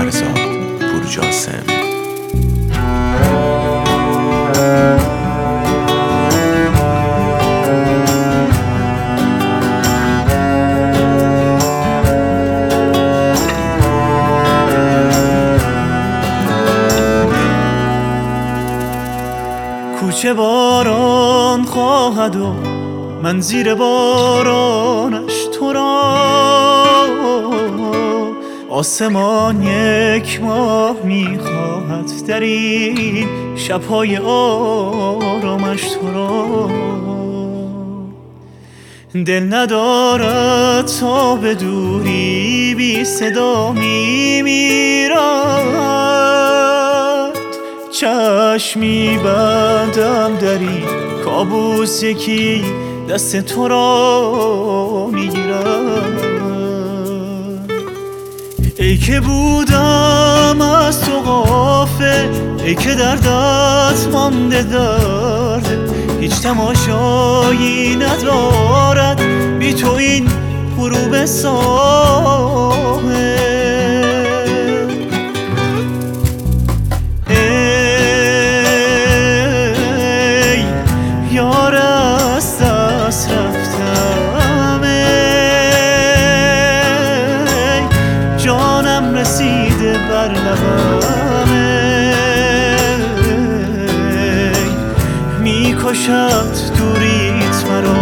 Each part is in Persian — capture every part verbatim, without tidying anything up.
برنامه ساخت پور جاسم. کوچه باران خواهد و من زیر بارانش تو را، آسمان یک ماه میخواهد در این شبهای آرامش تو را. دل ندارد تا به دوری بی صدا میمیرد، چشمی بندم در این کابوس یکی دست تو را میگیرد. ای که بودم از تو غافل، ای که دردت مانده درده، هیچ تماشایی ندارد بی تو این غروب ساحل. ای یار از دست رفتم، ای جانم رسیده بر لبم، ای میکشد دوریت مرا،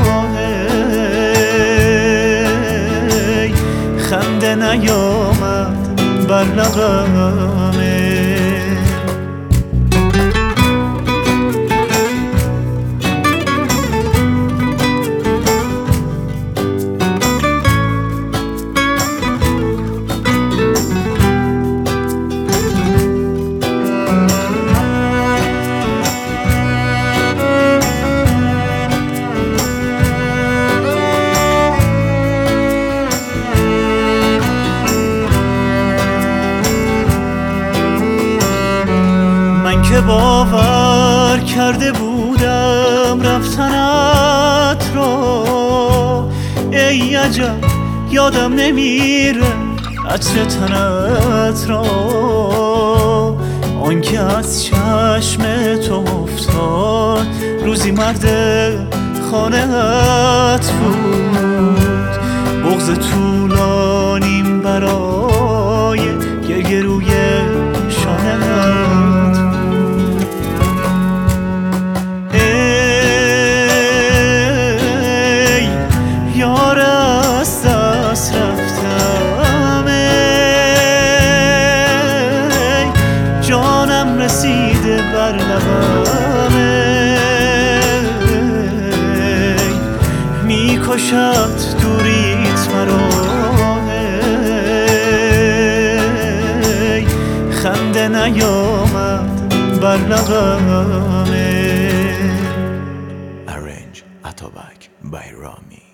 ای خنده نیامد بر لبم. که باور کرده بودم رفتنت را، ای عجب یادم نمیره عطر تنت را. آنکه از چشم تو افتاد روزی مرد خانه‌ات بود، بغض طولانیم برای گریه روی شانه‌ات. رسیده بر لبم، ای میکشد دوریت مرا، ای خنده نیامد بر لبم. Arrange Atobak by Rami.